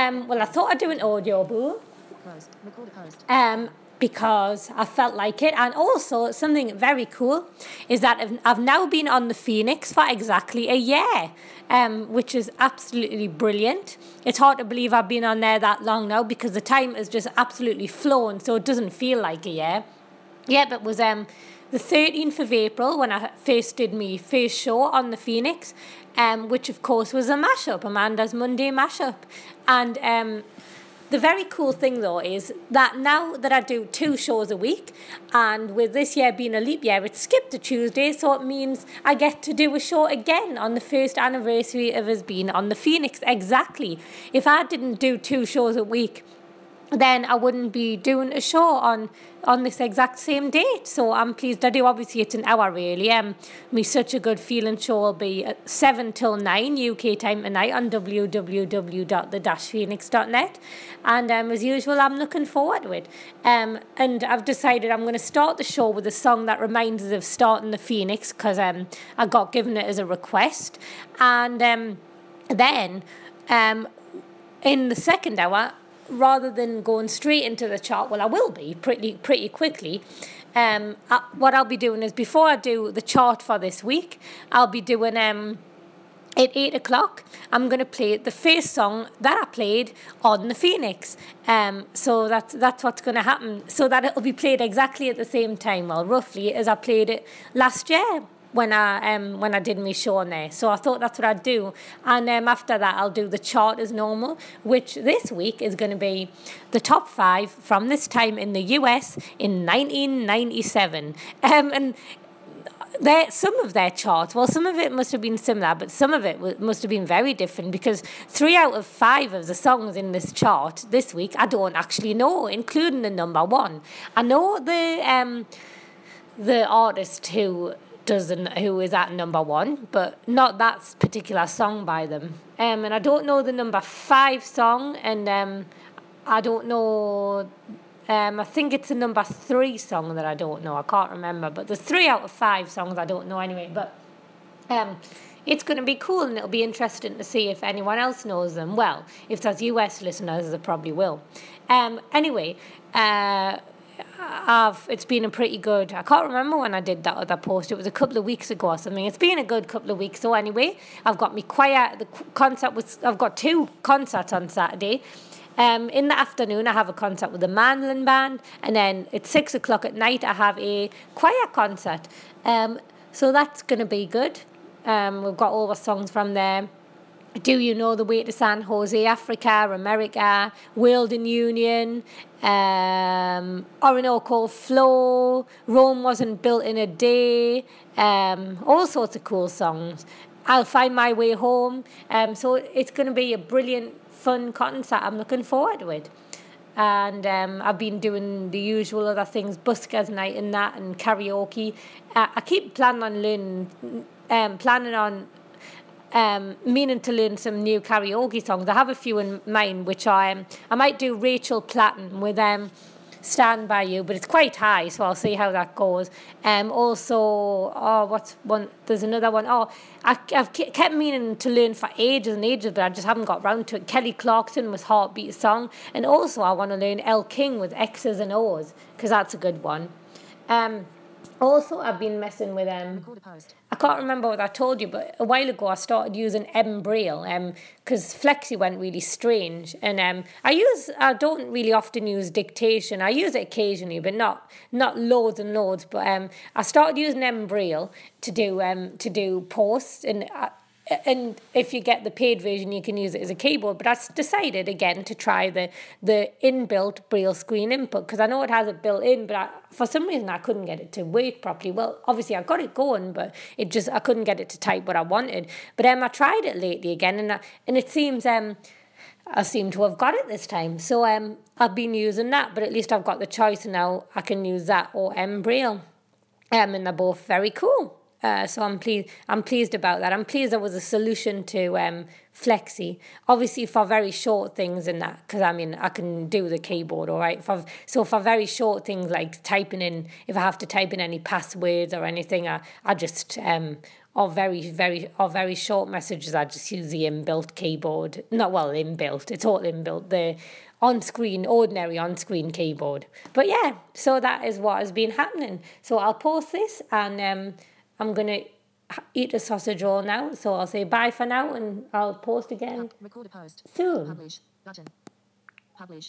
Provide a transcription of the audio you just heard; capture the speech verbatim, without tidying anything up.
Um, well, I thought I'd do an audio boo. Closed. Record a post. Um, because I felt like it. And also, something very cool is that I've, I've now been on the Phoenix for exactly a year, um, which is absolutely brilliant. It's hard to believe I've been on there that long now because the time has just absolutely flown, so it doesn't feel like a year. Yeah, but it was um, the thirteenth of April when I first did my first show on the Phoenix, um, which of course was a mashup, Amanda's Monday mashup. And um, the very cool thing, though, is that now that I do two shows a week, and with this year being a leap year, it's skipped a Tuesday, so it means I get to do a show again on the first anniversary of us being on the Phoenix. Exactly. If I didn't do two shows a week, then I wouldn't be doing a show on on this exact same date. So I'm pleased I do. Obviously, it's an hour, really. Um, me Such a Good Feeling show will be at seven till nine U K time tonight on w w w dot the dash phoenix dot net. And um, as usual, I'm looking forward to it. Um, and I've decided I'm going to start the show with a song that reminds us of starting the Phoenix because um, I got given it as a request. And um, then um, in the second hour, rather than going straight into the chart, well, I will be pretty pretty quickly. Um, I, what I'll be doing is before I do the chart for this week, I'll be doing um at eight o'clock. I'm going to play the first song that I played on the Phoenix. Um, so that's that's what's going to happen. So that it'll be played exactly at the same time, well, roughly as I played it last year when I um when I did my show on there. So I thought that's what I'd do. And um, after that, I'll do the chart as normal, which this week is going to be the top five from this time in the U S in nineteen ninety-seven. Um, and their, some of their charts, well, some of it must have been similar, but some of it w- must have been very different because three out of five of the songs in this chart this week, I don't actually know, including the number one. I know the um the artist who doesn't who is at number one, but not that particular song by them. Um, and I don't know the number five song, and um, I don't know. Um, I think it's a number three song that I don't know. I can't remember, but there's three out of five songs I don't know anyway. But um, it's going to be cool, and it'll be interesting to see if anyone else knows them. Well, if there's U S listeners, they probably will. Um, anyway. Uh, I've, it's been a pretty good, I can't remember when I did that other post, it was a couple of weeks ago or something. It's been a good couple of weeks. So anyway, I've got my choir, the concert was, I've got two concerts on Saturday. Um, in the afternoon, I have a concert with the Mandolin Band, and then at six o'clock at night, I have a choir concert. Um, so that's going to be good. Um, we've got all the songs from there. Do You Know the Way to San Jose, Africa, America, World in Union, um, Orinoco Flow, Rome Wasn't Built in a Day, um, all sorts of cool songs. I'll Find My Way Home. Um, so it's going to be a brilliant, fun concert. I'm looking forward to it. And um, I've been doing the usual other things, buskers night and that, and karaoke. Uh, I keep planning on learning, um, planning on Um, meaning to learn some new karaoke songs. I have a few in mind, which I um, I might do Rachel Platten with um, Stand By You, but it's quite high, so I'll see how that goes. Um, also, oh, what's one? There's another one. Oh, I, I've kept meaning to learn for ages and ages, but I just haven't got round to it. Kelly Clarkson with Heartbeat Song, and also I want to learn Elle King with X's and O's, because that's a good one. Um, Also, I've been messing with um. I can't remember what I told you, but a while ago I started using Embrail um because Flexi went really strange, and um I use I don't really often use dictation. I use it occasionally, but not not loads and loads. But um I started using Embrail to do um to do posts, and I, and if you get the paid version, you can use it as a keyboard. But I decided again to try the the inbuilt Braille screen input, because I know it has it built in, but I, for some reason I couldn't get it to work properly. Well, obviously I got it going, but it just I couldn't get it to type what I wanted. But um, I tried it lately again, and I, and it seems um I seem to have got it this time. So um I've been using that, but at least I've got the choice, and now I can use that or Embrail. Um, and they're both very cool. Uh, so I'm pleased. I'm pleased about that. I'm pleased there was a solution to um, Flexi. Obviously, for very short things and that, because I mean, I can do the keyboard, all right. For so for very short things like typing in, if I have to type in any passwords or anything, I I just um or very, very, or very short messages, I just use the inbuilt keyboard. Not well, inbuilt. It's all inbuilt. The on-screen, ordinary on-screen keyboard. But yeah, so that is what has been happening. So I'll post this, and um, I'm gonna eat a sausage roll now. So I'll say bye for now, and I'll post again Record a post. soon. Publish. Button. Publish.